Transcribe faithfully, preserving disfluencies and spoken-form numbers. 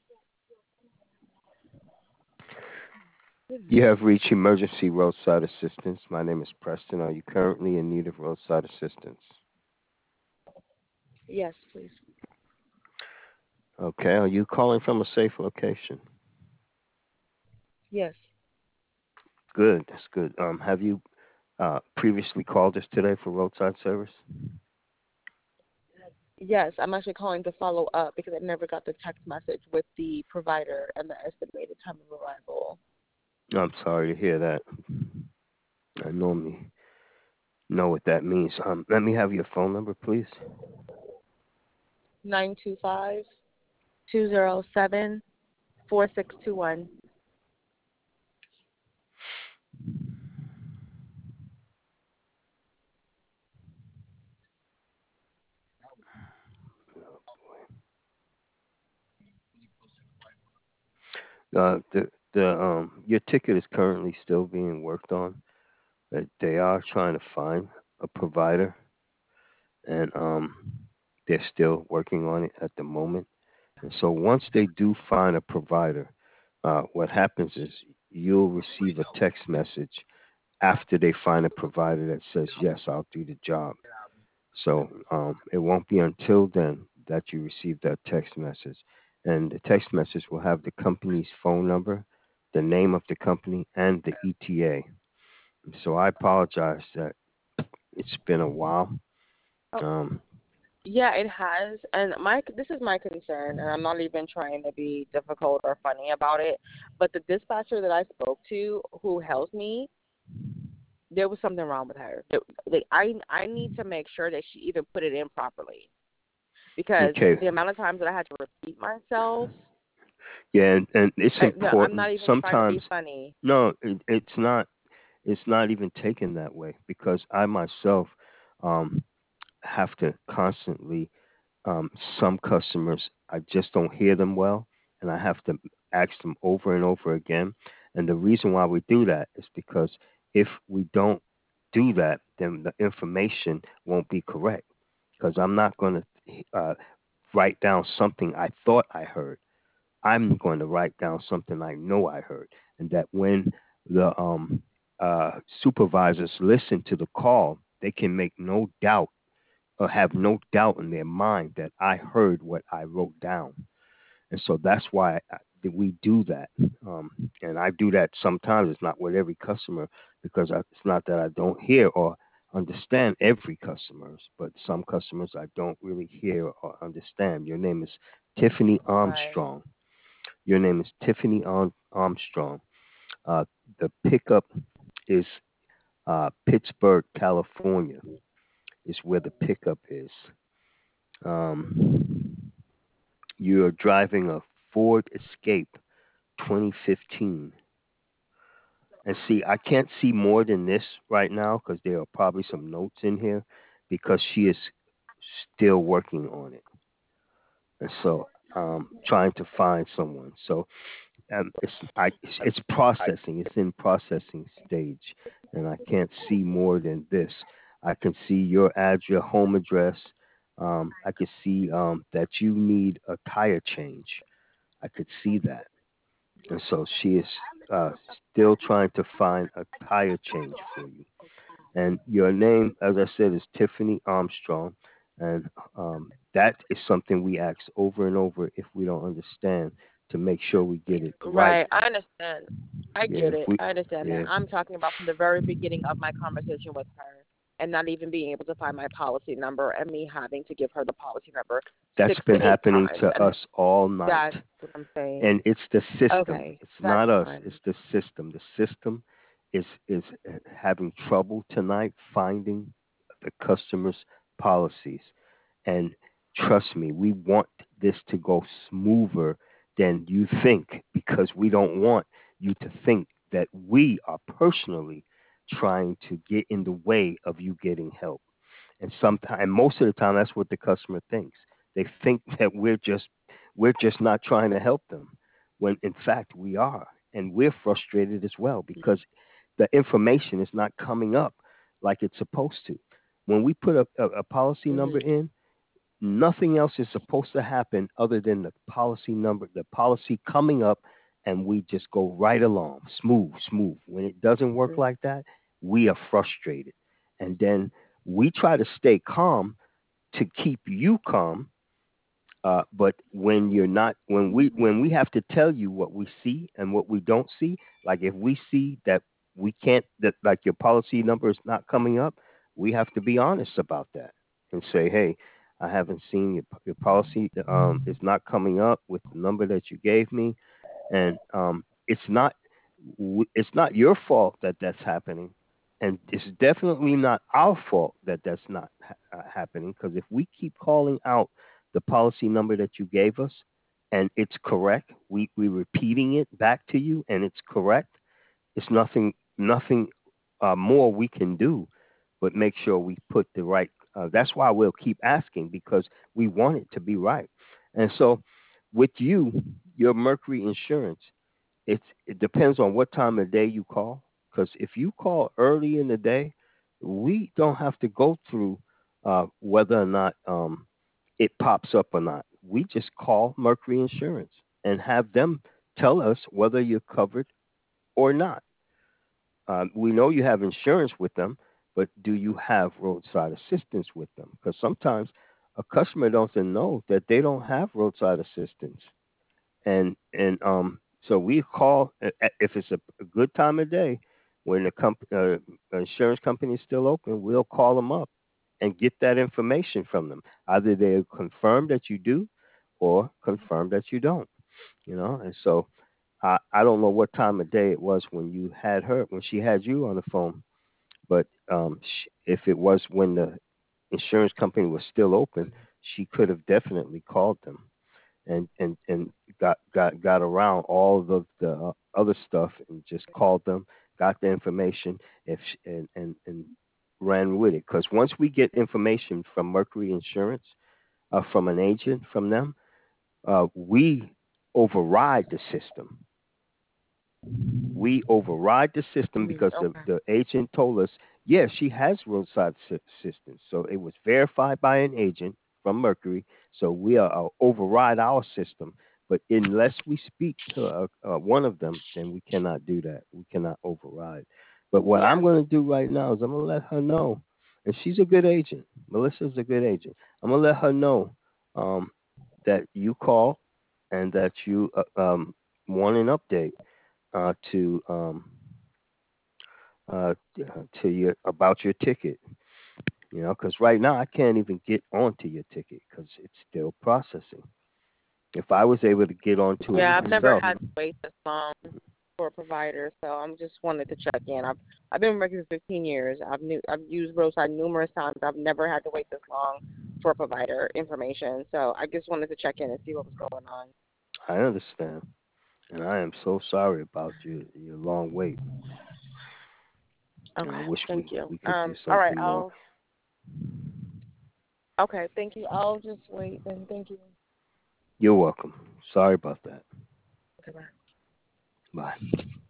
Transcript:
You have reached emergency roadside assistance. My name is Preston. Are you currently in need of roadside assistance? Yes, please. Okay. Are you calling from a safe location? Yes. Good. That's good. Um, have you uh, previously called us today for roadside service? Yes, I'm actually calling to follow up because I never got the text message with the provider and the estimated time of arrival. I'm sorry to hear that. I normally know what that means. Um, let me have your phone number, please. Nine two five two zero seven four six two one. Uh, the the um your ticket is currently still being worked on. Uh, They are trying to find a provider, and um they're still working on it at the moment. And so once they do find a provider, uh, what happens is you'll receive a text message after they find a provider that says yes, I'll do the job. So um, it won't be until then that you receive that text message. And the text message will have the company's phone number, the name of the company, and the E T A. So I apologize that it's been a while. Oh, Um, yeah, it has. And my this is my concern, and I'm not even trying to be difficult or funny about it. But the dispatcher that I spoke to, who helped me, there was something wrong with her. It, like I, I need to make sure that she even put it in properly because okay, the amount of times that I had to repeat myself, yeah, and, and it's I, no, I'm important. not even trying to Sometimes, be funny. no, it, it's not. It's not even taken that way because I myself um, have to constantly. Um, some customers, I just don't hear them well, and I have to ask them over and over again. And the reason why we do that is because if we don't do that, then the information won't be correct. Because I'm not going to uh, write down something I thought I heard. I'm going to write down something I know I heard, and that when the um, uh, supervisors listen to the call, they can make no doubt or have no doubt in their mind that I heard what I wrote down. And so that's why I, that we do that. Um, and I do that sometimes. It's not with every customer because I, it's not that I don't hear or understand every customers, but some customers I don't really hear or understand. Your name is Tiffany Right. Armstrong. Your name is Tiffany Arm- Armstrong. Uh, the pickup is uh, Pittsburgh, California, is where the pickup is. Um, you're driving a Ford Escape twenty fifteen. And see, I can't see more than this right now because there are probably some notes in here because she is still working on it. And so, um, trying to find someone. So, um, it's I it's, it's processing. It's in processing stage, and I can't see more than this. I can see your address, home address. Um, I can see um, that you need a tire change. I could see that, and so she is uh, still trying to find a tire change for you. And your name, as I said, is Tiffany Armstrong, and um, that is something we ask over and over if we don't understand to make sure we get it right. Right. I understand. I Yeah, get if it. we, I understand that. yeah, I'm talking about from the very beginning of my conversation with her and not even being able to find my policy number and me having to give her the policy number that's six been to eight happening times. to And us all night. that's what I'm saying. And it's the system. Okay. It's That's not us. fine. It's the system. The system is is uh, having trouble tonight finding the customers' policies. And trust me, we want this to go smoother than you think because we don't want you to think that we are personally trying to get in the way of you getting help. And sometimes, and most of the time, that's what the customer thinks. They think that we're just we're just not trying to help them, when in fact we are, and we're frustrated as well because the information is not coming up like it's supposed to. When we put a, a, a policy number Mhm. in, nothing else is supposed to happen other than the policy number, the policy coming up, and we just go right along, smooth, smooth. When it doesn't work Mhm. like that, we are frustrated. And then we try to stay calm to keep you calm. Uh, but when you're not, when we when we have to tell you what we see and what we don't see, like if we see that we can't, that like your policy number is not coming up, we have to be honest about that and say, hey, I haven't seen your your policy um, is not coming up with the number that you gave me, and um, it's not it's not your fault that that's happening, and it's definitely not our fault that that's not ha- uh, happening. Because if we keep calling out the policy number that you gave us, and it's correct, we we repeating it back to you, and it's correct. It's nothing nothing uh, more we can do, but make sure we put the right. Uh, that's why we'll keep asking because we want it to be right. And so, with you, your Mercury Insurance, it's it depends on what time of day you call. Because if you call early in the day, we don't have to go through uh, whether or not um, it pops up or not. We just call Mercury Insurance and have them tell us whether you're covered or not. Um, we know you have insurance with them, but do you have roadside assistance with them? Because sometimes a customer doesn't know that they don't have roadside assistance, and and um, so we call if it's a, a good time of day when the comp- uh, insurance company is still open. We'll call them up and get that information from them. Either they confirm that you do, or confirm that you don't. You know, and so I I don't know what time of day it was when you had her when she had you on the phone, but um, sh if it was when the insurance company was still open, she could have definitely called them and and and got got got around all of the uh, other stuff and just called them, got the information, if sh and and and ran with it. Because once we get information from Mercury Insurance, uh, from an agent from them, uh, we override the system. We override the system Mm, because the, okay. the agent told us, yes, she has roadside assi- assistance. So it was verified by an agent from Mercury. So we are uh, override our system. But unless we speak to uh, uh, one of them, then we cannot do that. We cannot override. But what Yeah. I'm going to do right now is I'm going to let her know, and she's a good agent. Melissa's a good agent. I'm going to let her know um, that you call and that you uh, um, want an update uh, to um, uh, to your about your ticket. You know, because right now I can't even get onto your ticket because it's still processing. If I was able to get onto it Yeah, I've never myself, had to wait this long for a provider, so I'm just wanted to check in. I've I've been working for fifteen years. I've new I've used roadside numerous times. I've never had to wait this long for a provider information. So I just wanted to check in and see what was going on. I understand, and I am so sorry about your your long wait. And I Okay, wish thank we you. we could do Um, all right, something more. I'll okay, thank you. I'll just wait then. Thank you. You're welcome. Sorry about that. Okay, bye. Bye.